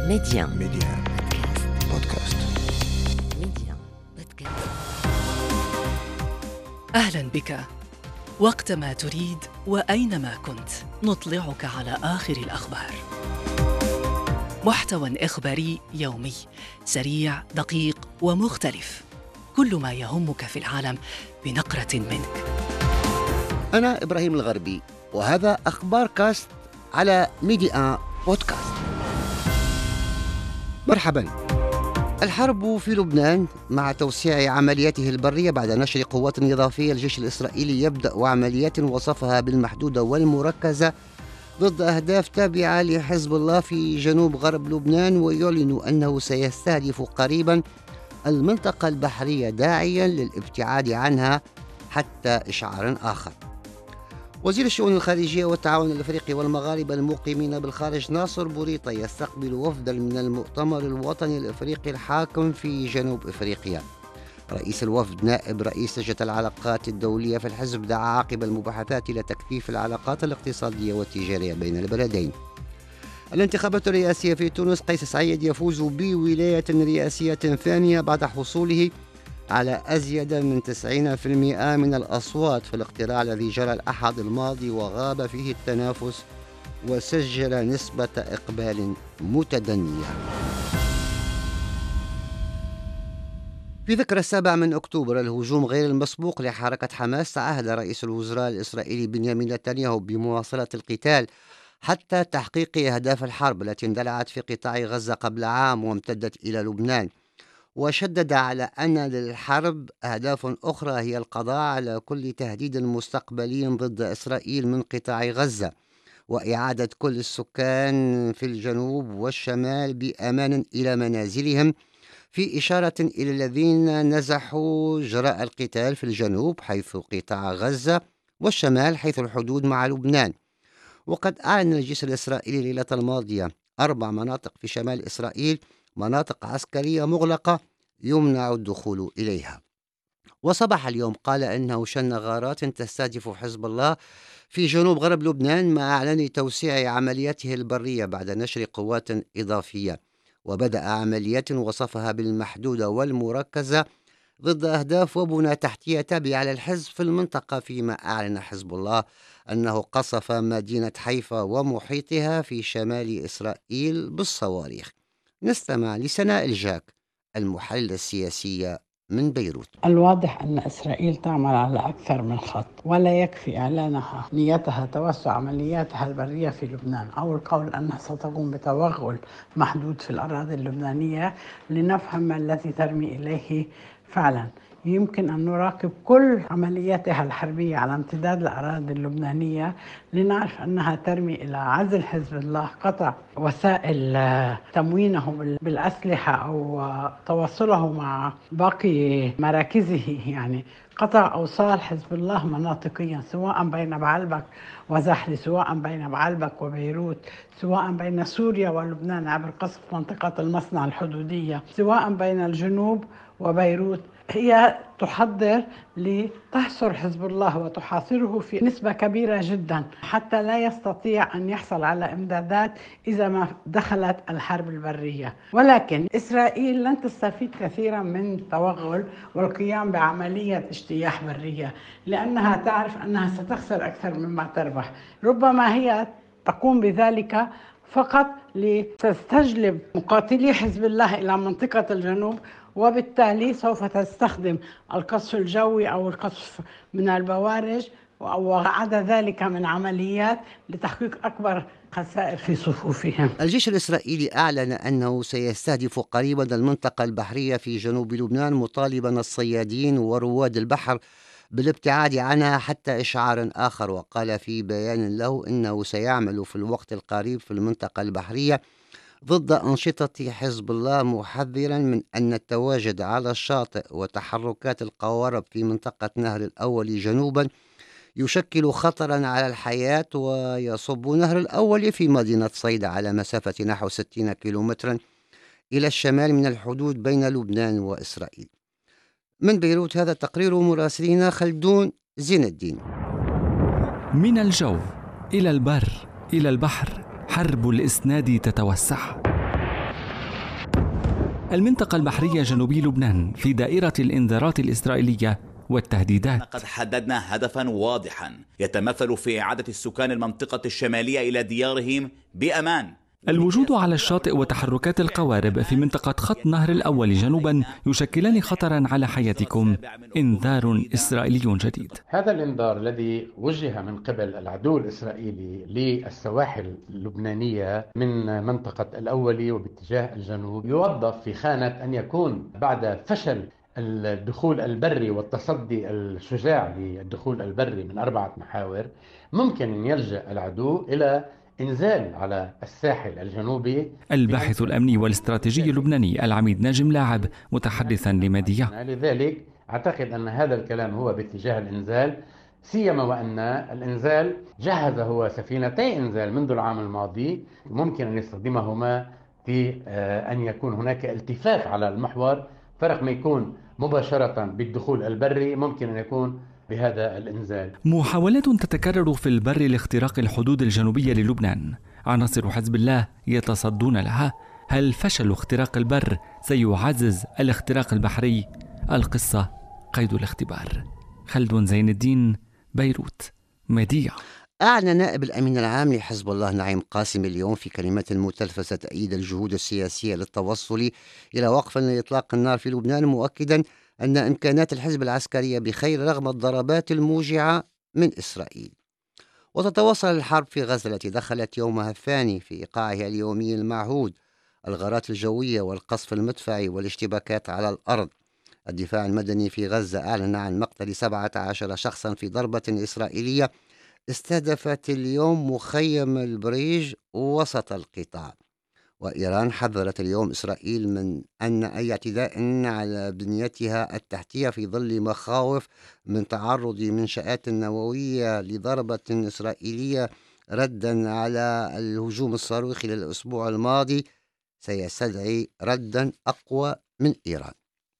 ميديان بودكاست. أهلا بك. وقتما تريد وأينما كنت نطلعك على آخر الأخبار. محتوى إخباري يومي سريع دقيق ومختلف، كل ما يهمك في العالم بنقرة منك. أنا إبراهيم الغربي، وهذا أخبار كاست على ميديان بودكاست. مرحبا. الحرب في لبنان مع توسيع عملياته البرية بعد نشر قوات إضافية. الجيش الإسرائيلي يبدأ عمليات وصفها بالمحدودة والمركزة ضد أهداف تابعة لحزب الله في جنوب غرب لبنان، ويعلن أنه سيستهدف قريبا المنطقة البحرية داعيا للابتعاد عنها حتى إشعار آخر. وزير الشؤون الخارجية والتعاون الأفريقي والمغاربة المقيمين بالخارج ناصر بوريطة يستقبل وفدا من المؤتمر الوطني الأفريقي الحاكم في جنوب أفريقيا. رئيس الوفد نائب رئيس لجنة العلاقات الدولية في الحزب دعا عقب المباحثات إلى تكثيف العلاقات الاقتصادية والتجارية بين البلدين. الانتخابات الرئاسية في تونس، قيس سعيد يفوز بولاية رئاسية ثانية بعد حصوله على أزيد من 90% من الأصوات في الاقتراع الذي جرى الأحد الماضي وغاب فيه التنافس وسجل نسبة إقبال متدنية. في ذكرى 7 أكتوبر الهجوم غير المسبوق لحركة حماس، تعهد رئيس الوزراء الإسرائيلي بنيامين نتنياهو بمواصلة القتال حتى تحقيق أهداف الحرب التي اندلعت في قطاع غزة قبل عام وامتدت إلى لبنان. وشدد على أن للحرب أهداف أخرى هي القضاء على كل تهديد مستقبلي ضد إسرائيل من قطاع غزة، وإعادة كل السكان في الجنوب والشمال بأمان إلى منازلهم، في إشارة إلى الذين نزحوا جراء القتال في الجنوب حيث قطاع غزة والشمال حيث الحدود مع لبنان. وقد أعلن الجيش الإسرائيلي ليلة الماضية 4 مناطق في شمال إسرائيل مناطق عسكرية مغلقة يمنع الدخول إليها. وصباح اليوم قال أنه شن غارات تستهدف حزب الله في جنوب غرب لبنان مع إعلان توسيع عملياته البرية بعد نشر قوات إضافية، وبدأ عمليات وصفها بالمحدودة والمركزة ضد أهداف وبنى تحتية تابعة للحزب في المنطقة، فيما أعلن حزب الله أنه قصف مدينة حيفا ومحيطها في شمال إسرائيل بالصواريخ. نستمع لسناء الجاك المحللة السياسية من بيروت. الواضح أن إسرائيل تعمل على أكثر من خط، ولا يكفي إعلانها نيتها توسع عملياتها البرية في لبنان أو القول أنها ستقوم بتوغل محدود في الأراضي اللبنانية لنفهم ما الذي ترمي إليه فعلا. يمكن أن نراقب كل عملياتها الحربية على امتداد الأراضي اللبنانية لنعرف أنها ترمي إلى عزل حزب الله، قطع وسائل تموينه بالأسلحة أو تواصله مع باقي مراكزه، يعني قطع أوصال حزب الله مناطقيا، سواء بين بعلبك وزحل، سواء بين بعلبك وبيروت، سواء بين سوريا ولبنان عبر قصف منطقة المصنع الحدودية، سواء بين الجنوب وبيروت. هي تحضر لتحصر حزب الله وتحاصره في نسبة كبيرة جدا حتى لا يستطيع أن يحصل على إمدادات إذا ما دخلت الحرب البرية. ولكن إسرائيل لن تستفيد كثيرا من توغل والقيام بعملية اجتياح برية، لأنها تعرف أنها ستخسر أكثر مما تربح. ربما هي تقوم بذلك فقط لتستجلب مقاتلي حزب الله إلى منطقة الجنوب، وبالتالي سوف تستخدم القصف الجوي أو القصف من البوارج وعدا ذلك من عمليات لتحقيق أكبر خسائر في صفوفهم. الجيش الإسرائيلي أعلن أنه سيستهدف قريبا المنطقة البحرية في جنوب لبنان، مطالبا الصيادين ورواد البحر بالابتعاد عنها حتى إشعار آخر. وقال في بيان له إنه سيعمل في الوقت القريب في المنطقة البحرية ضد أنشطة حزب الله، محذرا من أن التواجد على الشاطئ وتحركات القوارب في منطقة نهر الأول جنوبا يشكل خطرا على الحياة، ويصب نهر الأول في مدينة صيدا على مسافة نحو 60 كيلومترا إلى الشمال من الحدود بين لبنان وإسرائيل. من بيروت هذا تقرير مراسلنا خلدون زين الدين. من الجو إلى البر إلى البحر، حرب الإسناد تتوسع. المنطقة البحرية جنوبي لبنان في دائرة الإنذارات الإسرائيلية والتهديدات. قد حددنا هدفا واضحا يتمثل في إعادة السكان المنطقة الشمالية إلى ديارهم بأمان. الوجود على الشاطئ وتحركات القوارب في منطقة خط نهر الأول جنوبا يشكلان خطرا على حياتكم. إنذار إسرائيلي جديد. هذا الإنذار الذي وجه من قبل العدو الإسرائيلي للسواحل اللبنانية من منطقة الأولي وباتجاه الجنوب يوظف في خانة أن يكون بعد فشل الدخول البري والتصدي الشجاع للدخول البري من 4 محاور، ممكن أن يلجأ العدو إلى إنزال على الساحل الجنوبي. الباحث الأمني والاستراتيجي اللبناني العميد ناجم لاعب متحدثا لميديا. لذلك أعتقد أن هذا الكلام هو باتجاه الإنزال، سيما وأن الإنزال جهز هو سفينتي إنزال منذ العام الماضي، ممكن أن يستخدمهما في أن يكون هناك التفاف على المحور، فرق ما يكون مباشرة بالدخول البري ممكن أن يكون بهذا الإنزال. محاولات تتكرر في البر لاختراق الحدود الجنوبية للبنان، عناصر حزب الله يتصدون لها. هل فشل اختراق البر سيعزز الاختراق البحري؟ القصة قيد الاختبار. خلد زين الدين، بيروت، ميديا. أعلن نائب الأمين العام لحزب الله نعيم قاسم اليوم في كلمة متلفزة تأييد الجهود السياسية للتوصل إلى وقف لإطلاق النار في لبنان، مؤكدا أن إمكانات الحزب العسكرية بخير رغم الضربات الموجعة من إسرائيل. وتتواصل الحرب في غزة التي دخلت يومها الثاني في إيقاعها اليومي المعهود، الغارات الجوية والقصف المدفعي والاشتباكات على الأرض. الدفاع المدني في غزة أعلن عن مقتل 17 شخصا في ضربة إسرائيلية استهدفت اليوم مخيم البريج وسط القطاع. وإيران حذرت اليوم إسرائيل من أن أي اعتداء على بنيتها التحتية في ظل مخاوف من تعرض منشآت نووية لضربة إسرائيلية ردا على الهجوم الصاروخي للأسبوع الماضي سيستدعي ردا أقوى من إيران.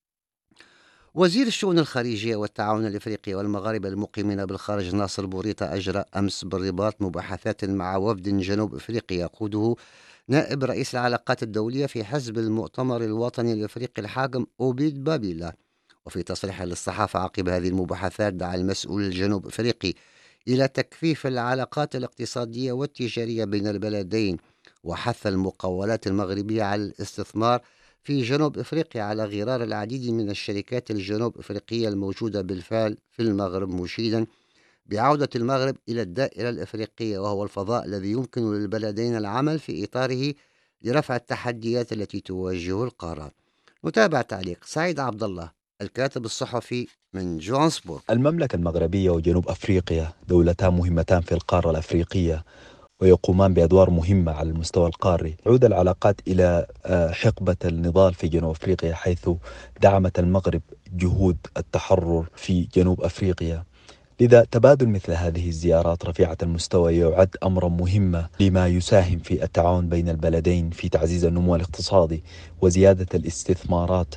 وزير الشؤون الخارجية والتعاون الإفريقي والمغاربة المقيمين بالخارج ناصر بوريطة أجرى أمس بالرباط مباحثات مع وفد جنوب إفريقيا يقوده نائب رئيس العلاقات الدولية في حزب المؤتمر الوطني الإفريقي الحاكم أوبيد بابيلا. وفي تصريح للصحافة عقب هذه المباحثات دعا المسؤول الجنوب إفريقي إلى تكثيف العلاقات الاقتصادية والتجارية بين البلدين، وحث المقاولات المغربية على الاستثمار في جنوب إفريقيا على غرار العديد من الشركات الجنوب إفريقية الموجودة بالفعل في المغرب، مشيدا بعودة المغرب إلى الدائرة الإفريقية وهو الفضاء الذي يمكن للبلدين العمل في إطاره لرفع التحديات التي تواجه القارة. نتابع تعليق سعيد عبد الله الكاتب الصحفي من جوهانسبورغ. المملكة المغربية وجنوب أفريقيا دولتان مهمتان في القارة الأفريقية ويقومان بأدوار مهمة على المستوى القاري. تعود العلاقات إلى حقبة النضال في جنوب أفريقيا، حيث دعمت المغرب جهود التحرر في جنوب أفريقيا. لذا تبادل مثل هذه الزيارات رفيعة المستوى يعد أمرا مهما لما يساهم في التعاون بين البلدين في تعزيز النمو الاقتصادي وزيادة الاستثمارات،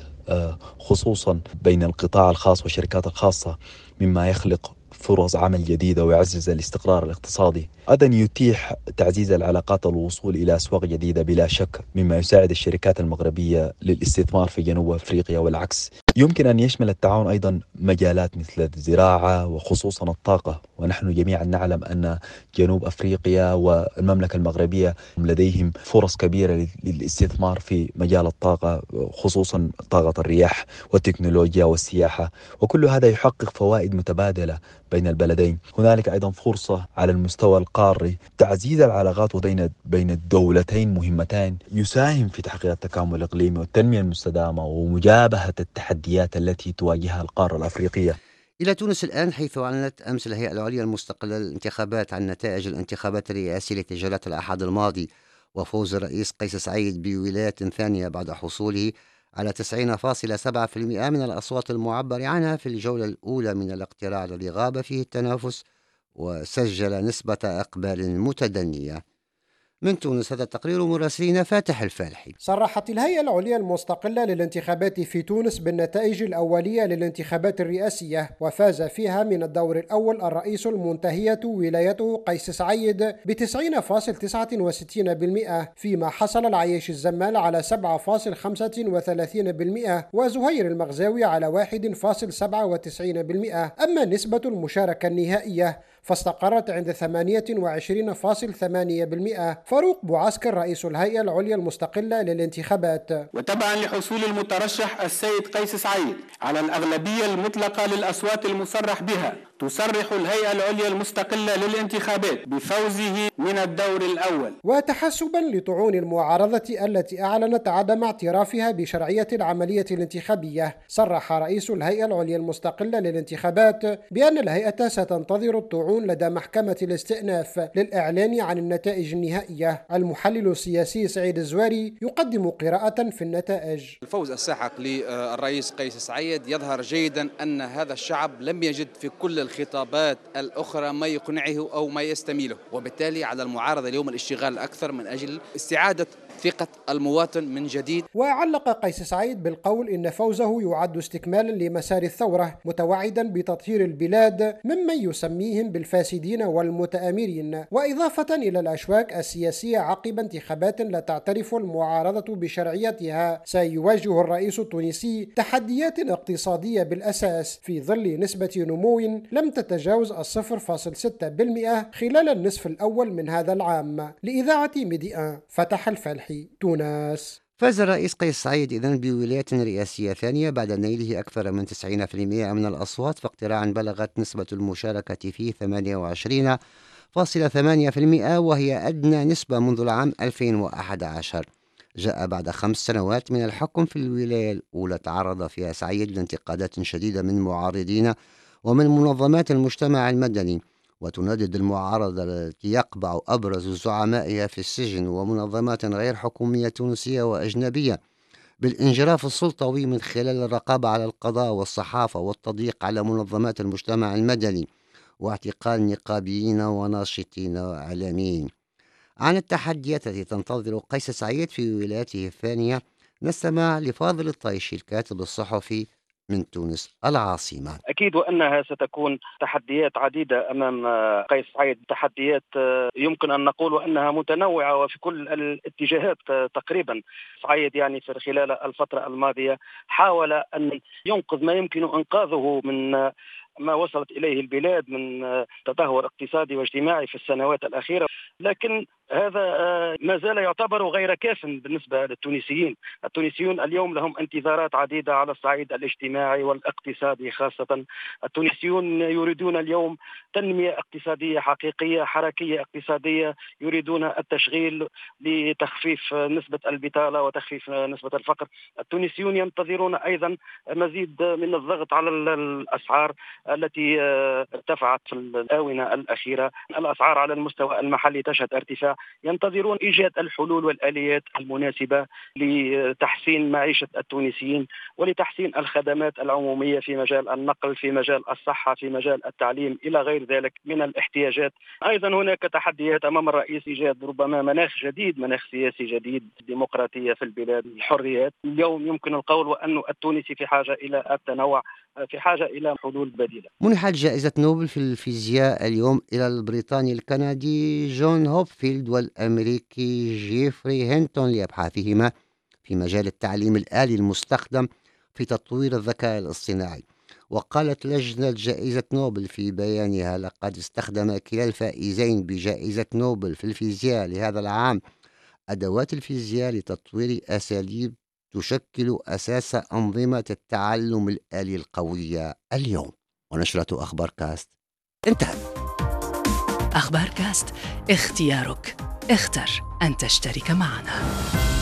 خصوصا بين القطاع الخاص والشركات الخاصة، مما يخلق فرص عمل جديدة ويعزز الاستقرار الاقتصادي. أيضا يتيح تعزيز العلاقات الوصول إلى أسواق جديدة بلا شك، مما يساعد الشركات المغربية للاستثمار في جنوب أفريقيا والعكس. يمكن أن يشمل التعاون أيضا مجالات مثل الزراعة وخصوصا الطاقة، ونحن جميعا نعلم أن جنوب أفريقيا والمملكة المغربية لديهم فرص كبيرة للاستثمار في مجال الطاقة، خصوصا طاقة الرياح والتكنولوجيا والسياحة، وكل هذا يحقق فوائد متبادلة بين البلدين. هنالك أيضا فرصة على المستوى القاري تعزيز العلاقات بين الدولتين مهمتان يساهم في تحقيق التكامل الإقليمي والتنمية المستدامة ومجابهة التحديات التي تواجهها القارة الأفريقية. إلى تونس الآن، حيث أعلنت أمس الهيئة العليا المستقلة للانتخابات عن نتائج الانتخابات الرئاسية التي جرت الأحد الماضي، وفوز الرئيس قيس سعيد بولاية ثانية بعد حصوله على 90.7% من الأصوات المعبر عنها في الجولة الأولى من الاقتراع الذي غاب فيه التنافس وسجل نسبة إقبال متدنية. من تونس هذا التقرير مراسلنا فاتح الفالحي. صرحت الهيئة العليا المستقلة للانتخابات في تونس بالنتائج الأولية للانتخابات الرئاسية، وفاز فيها من الدور الأول الرئيس المنتهية ولايته قيس سعيد ب 90.69%، فيما حصل العياش الزمال على 7.35% وزهير المغزاوي على 1.97%. أما نسبة المشاركة النهائية فاستقرت عند 28.8%. فاروق بوعسكر رئيس الهيئة العليا المستقلة للانتخابات: وتبعا لحصول المترشح السيد قيس سعيد على الأغلبية المطلقة للأصوات المصرح بها، تصرح الهيئة العليا المستقلة للانتخابات بفوزه من الدور الأول. وتحسبا لطعون المعارضة التي أعلنت عدم اعترافها بشرعية العملية الانتخابية، صرح رئيس الهيئة العليا المستقلة للانتخابات بأن الهيئة ستنتظر الطعون لدى محكمة الاستئناف للإعلان عن النتائج النهائية. المحلل السياسي سعيد الزواري يقدم قراءة في النتائج. الفوز الساحق للرئيس قيس سعيد يظهر جيدا أن هذا الشعب لم يجد في كل الخطابات الأخرى ما يقنعه أو ما يستميله، وبالتالي على المعارضة اليوم الاشتغال أكثر من أجل استعادة ثقة المواطن من جديد. وعلق قيس سعيد بالقول إن فوزه يعد استكمالا لمسار الثورة، متوعدا بتطهير البلاد ممن يسميهم بالفاسدين والمتآمرين، وإضافة إلى الأشواك السياسية عقب انتخابات لا تعترف المعارضة بشرعيتها. سيواجه الرئيس التونسي تحديات اقتصادية بالأساس في ظل نسبة نمو لم تتجاوز 0.6% خلال النصف الأول من هذا العام. لإذاعة ميديا فتح الفالحي، تونس. فاز الرئيس قيس سعيد إذن بولاية رئاسية ثانية بعد نيله أكثر من 90% من الأصوات، فاقتراعا بلغت نسبة المشاركة فيه 28.8%، وهي أدنى نسبة منذ العام 2011. جاء بعد 5 سنوات من الحكم في الولاية الأولى تعرض فيها سعيد لانتقادات شديدة من معارضين ومن منظمات المجتمع المدني، وتندد المعارضة التي يقبع أبرز زعمائها في السجن ومنظمات غير حكومية تونسية وأجنبية بالانجراف السلطوي من خلال الرقابة على القضاء والصحافة والتضييق على منظمات المجتمع المدني واعتقال نقابيين وناشطين وإعلاميين. عن التحديات التي تنتظر قيس سعيد في ولايته الثانية نستمع لفاضل الطيشي الكاتب الصحفي من تونس العاصمة. أكيد وأنها ستكون تحديات عديدة أمام قيس سعيد، تحديات يمكن أن نقول أنها متنوعة وفي كل الاتجاهات تقريبا. سعيد يعني في خلال الفترة الماضية حاول أن ينقذ ما يمكن إنقاذه من ما وصلت إليه البلاد من تدهور اقتصادي واجتماعي في السنوات الأخيرة، لكن هذا ما زال يعتبر غير كاف بالنسبة للتونسيين. التونسيون اليوم لهم انتظارات عديدة على الصعيد الاجتماعي والاقتصادي خاصة. التونسيون يريدون اليوم تنمية اقتصادية حقيقية، حركية اقتصادية، يريدون التشغيل لتخفيف نسبة البطالة وتخفيف نسبة الفقر. التونسيون ينتظرون أيضا مزيد من الضغط على الأسعار التي ارتفعت في الآونة الأخيرة. الأسعار على المستوى المحلي تشهد ارتفاع، ينتظرون إيجاد الحلول والآليات المناسبة لتحسين معيشة التونسيين ولتحسين الخدمات العمومية في مجال النقل، في مجال الصحة، في مجال التعليم إلى غير ذلك من الاحتياجات. أيضا هناك تحديات أمام الرئيس، إيجاد ربما مناخ جديد، مناخ سياسي جديد، ديمقراطية في البلاد، الحريات. اليوم يمكن القول وأن التونسي في حاجة إلى التنوع، في حاجة إلى حلول بديلة. منحت جائزة نوبل في الفيزياء اليوم إلى البريطاني الكندي جون هوبفيلد والأمريكي جيفري هينتون لأبحاثهما في مجال التعليم الآلي المستخدم في تطوير الذكاء الاصطناعي. وقالت لجنة جائزة نوبل في بيانها: لقد استخدم كلا الفائزين بجائزة نوبل في الفيزياء لهذا العام أدوات الفيزياء لتطوير أساليب تشكل أساس أنظمة التعلم الآلي القوية اليوم. ونشرة أخبار كاست انتهت. أخبار كاست، اختيارك، اختر أن تشترك معنا.